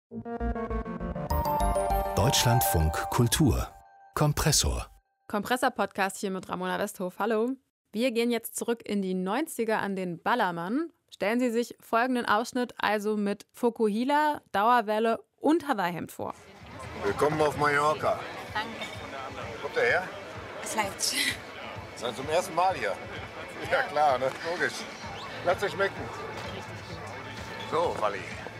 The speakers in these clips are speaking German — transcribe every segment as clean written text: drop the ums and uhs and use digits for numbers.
Deutschlandfunk Kultur Kompressor. Kompressor-Podcast hier mit Ramona Westhof. Hallo. Wir gehen jetzt zurück in die 90er an den Ballermann. Stellen Sie sich folgenden Ausschnitt also mit Fukuhila, Dauerwelle und Hawaii-Hemd vor. Willkommen auf Mallorca. Danke. Kommt ihr her? Aus Leipzig. Seid zum ersten Mal hier? Ja klar, ne? Logisch. Lasst euch schmecken. So, Walli.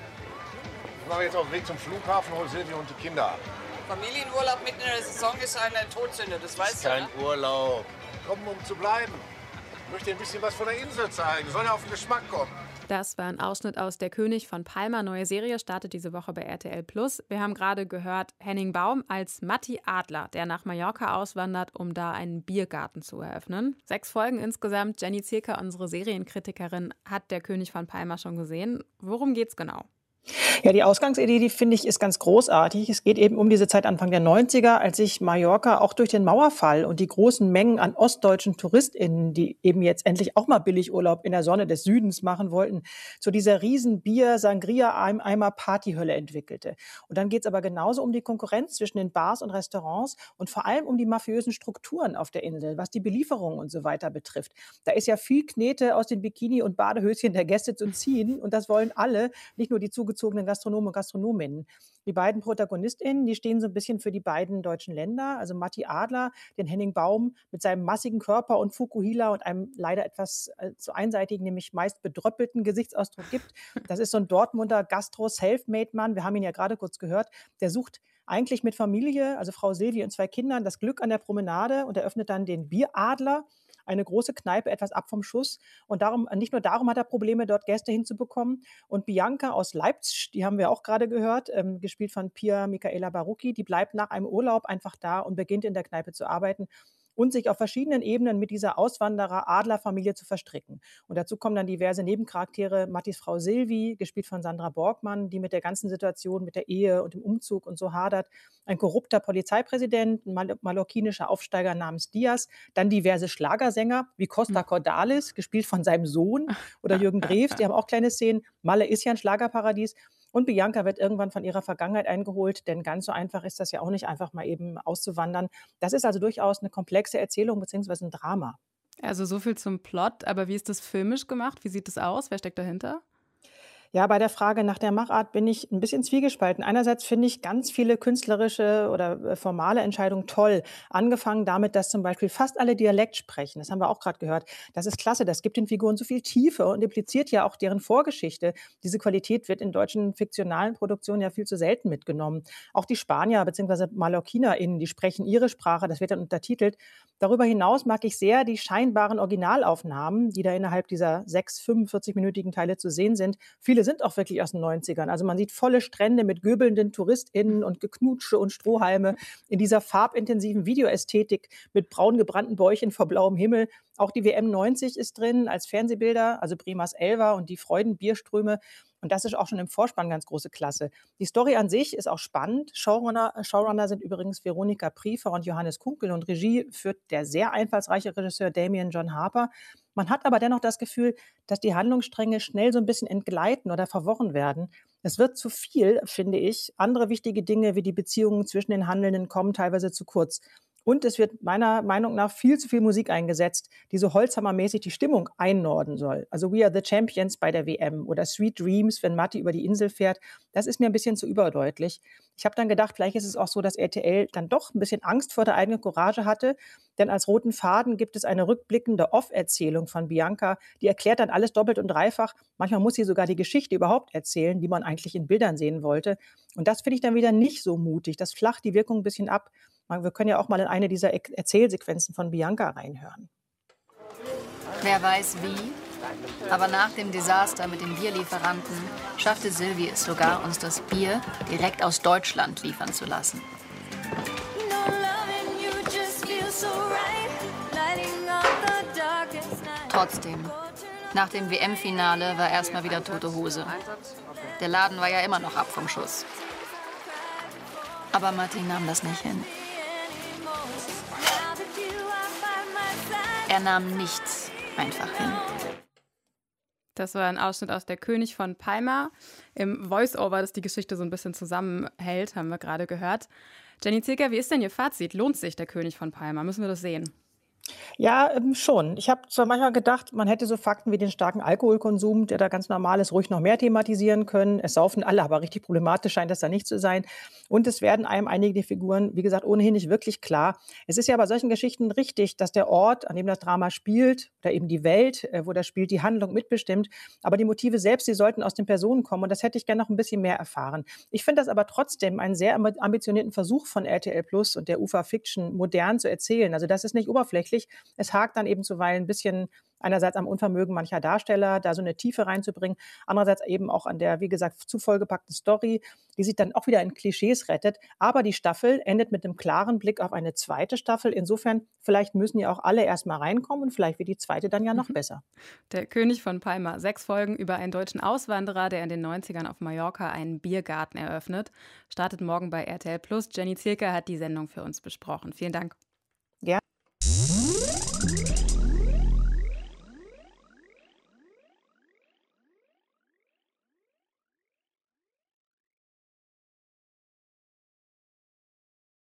Ich mache jetzt auf den Weg zum Flughafen, hol Silvia und die Kinder ab. Familienurlaub mitten in der Saison ist eine Todsünde, das weißt du, Kein ne? Urlaub. Kommen, um zu bleiben. Ich möchte dir ein bisschen was von der Insel zeigen. Soll ja auf den Geschmack kommen. Das war ein Ausschnitt aus Der König von Palma. Neue Serie startet diese Woche bei RTL+. Wir haben gerade gehört Henning Baum als Matti Adler, der nach Mallorca auswandert, um da einen Biergarten zu eröffnen. 6 Folgen insgesamt. Jenny Zierker, unsere Serienkritikerin, hat Der König von Palma schon gesehen. Worum geht's genau? Ja, die Ausgangsidee, die finde ich, ist ganz großartig. Es geht eben um diese Zeit Anfang der 90er, als sich Mallorca auch durch den Mauerfall und die großen Mengen an ostdeutschen TouristInnen, die eben jetzt endlich auch mal Billigurlaub in der Sonne des Südens machen wollten, zu dieser riesen Bier-Sangria-Eimer-Partyhölle entwickelte. Und dann geht es aber genauso um die Konkurrenz zwischen den Bars und Restaurants und vor allem um die mafiösen Strukturen auf der Insel, was die Belieferung und so weiter betrifft. Da ist ja viel Knete aus den Bikini- und Badehöschen der Gäste zu ziehen und das wollen alle, nicht nur die zugezogenen Gastronomen und Gastronominnen. Die beiden ProtagonistInnen, die stehen so ein bisschen für die beiden deutschen Länder, also Matti Adler, den Henning Baum mit seinem massigen Körper und Fukuhila und einem leider etwas zu einseitigen, nämlich meist bedröppelten Gesichtsausdruck gibt. Das ist so ein Dortmunder Gastro-Selfmade-Mann, wir haben ihn ja gerade kurz gehört, der sucht eigentlich mit Familie, also Frau Silvi und 2 Kindern, das Glück an der Promenade und eröffnet dann den Bieradler, eine große Kneipe, etwas ab vom Schuss. Und nicht nur darum hat er Probleme, dort Gäste hinzubekommen. Und Bianca aus Leipzig, die haben wir auch gerade gehört, gespielt von Pia Michaela Barucki, die bleibt nach einem Urlaub einfach da und beginnt in der Kneipe zu arbeiten und sich auf verschiedenen Ebenen mit dieser Auswanderer-Adler-Familie zu verstricken. Und dazu kommen dann diverse Nebencharaktere, Mattis Frau Silvi, gespielt von Sandra Borgmann, die mit der ganzen Situation, mit der Ehe und dem Umzug und so hadert, ein korrupter Polizeipräsident, ein mallorquinischer Aufsteiger namens Diaz, dann diverse Schlagersänger wie Costa Cordalis, gespielt von seinem Sohn, oder Jürgen Drews, die haben auch kleine Szenen. Malle ist ja ein Schlagerparadies. Und Bianca wird irgendwann von ihrer Vergangenheit eingeholt, denn ganz so einfach ist das ja auch nicht, einfach mal eben auszuwandern. Das ist also durchaus eine komplexe Erzählung bzw. ein Drama. Also so viel zum Plot, aber wie ist das filmisch gemacht? Wie sieht es aus? Wer steckt dahinter? Ja, bei der Frage nach der Machart bin ich ein bisschen zwiegespalten. Einerseits finde ich ganz viele künstlerische oder formale Entscheidungen toll. Angefangen damit, dass zum Beispiel fast alle Dialekt sprechen. Das haben wir auch gerade gehört. Das ist klasse. Das gibt den Figuren so viel Tiefe und impliziert ja auch deren Vorgeschichte. Diese Qualität wird in deutschen fiktionalen Produktionen ja viel zu selten mitgenommen. Auch die Spanier bzw. MallorquinerInnen, die sprechen ihre Sprache. Das wird dann untertitelt. Darüber hinaus mag ich sehr die scheinbaren Originalaufnahmen, die da innerhalb dieser 6 45-minütigen Teile zu sehen sind. Viele sind auch wirklich aus den 90ern. Also man sieht volle Strände mit göbelnden TouristInnen und Geknutsche und Strohhalme in dieser farbintensiven Videoästhetik mit braun gebrannten Bäuchen vor blauem Himmel. Auch die WM 90 ist drin als Fernsehbilder, also Bremas Elva und die Freudenbierströme. Und das ist auch schon im Vorspann ganz große Klasse. Die Story an sich ist auch spannend. Showrunner sind übrigens Veronika Priefer und Johannes Kunkel und Regie führt der sehr einfallsreiche Regisseur Damien John Harper. Man hat aber dennoch das Gefühl, dass die Handlungsstränge schnell so ein bisschen entgleiten oder verworren werden. Es wird zu viel, finde ich. Andere wichtige Dinge wie die Beziehungen zwischen den Handelnden kommen teilweise zu kurz. Und es wird meiner Meinung nach viel zu viel Musik eingesetzt, die so holzhammermäßig die Stimmung einnorden soll. Also We Are the Champions bei der WM oder Sweet Dreams, wenn Matti über die Insel fährt. Das ist mir ein bisschen zu überdeutlich. Ich habe dann gedacht, vielleicht ist es auch so, dass RTL dann doch ein bisschen Angst vor der eigenen Courage hatte. Denn als roten Faden gibt es eine rückblickende Off-Erzählung von Bianca. Die erklärt dann alles doppelt und dreifach. Manchmal muss sie sogar die Geschichte überhaupt erzählen, die man eigentlich in Bildern sehen wollte. Und das finde ich dann wieder nicht so mutig. Das flacht die Wirkung ein bisschen ab. Wir können ja auch mal in eine dieser Erzählsequenzen von Bianca reinhören. Wer weiß wie, aber nach dem Desaster mit den Bierlieferanten schaffte Silvi es sogar, uns das Bier direkt aus Deutschland liefern zu lassen. Trotzdem, nach dem WM-Finale war erstmal wieder tote Hose. Der Laden war ja immer noch ab vom Schuss. Aber Matti nahm das nicht hin. Er nahm nichts einfach hin. Das war ein Ausschnitt aus Der König von Palma. Im Voice-Over, das die Geschichte so ein bisschen zusammenhält, haben wir gerade gehört. Jenny Zilker, wie ist denn Ihr Fazit? Lohnt sich Der König von Palma? Müssen wir das sehen? Ja, schon. Ich habe zwar manchmal gedacht, man hätte so Fakten wie den starken Alkoholkonsum, der da ganz normal ist, ruhig noch mehr thematisieren können. Es saufen alle, aber richtig problematisch scheint das da nicht zu sein. Und es werden einem einige Figuren, wie gesagt, ohnehin nicht wirklich klar. Es ist ja bei solchen Geschichten richtig, dass der Ort, an dem das Drama spielt, oder eben die Welt, wo das spielt, die Handlung mitbestimmt. Aber die Motive selbst, die sollten aus den Personen kommen. Und das hätte ich gerne noch ein bisschen mehr erfahren. Ich finde das aber trotzdem einen sehr ambitionierten Versuch von RTL Plus und der UFA Fiction modern zu erzählen. Also das ist nicht oberflächlich. Es hakt dann eben zuweilen ein bisschen einerseits am Unvermögen mancher Darsteller, da so eine Tiefe reinzubringen, andererseits eben auch an der, wie gesagt, zu vollgepackten Story, die sich dann auch wieder in Klischees rettet. Aber die Staffel endet mit einem klaren Blick auf eine zweite Staffel. Insofern, vielleicht müssen ja auch alle erst mal reinkommen und vielleicht wird die zweite dann ja noch besser. Der König von Palma. 6 Folgen über einen deutschen Auswanderer, der in den 90ern auf Mallorca einen Biergarten eröffnet. Startet morgen bei RTL Plus. Jenny Zilker hat die Sendung für uns besprochen. Vielen Dank.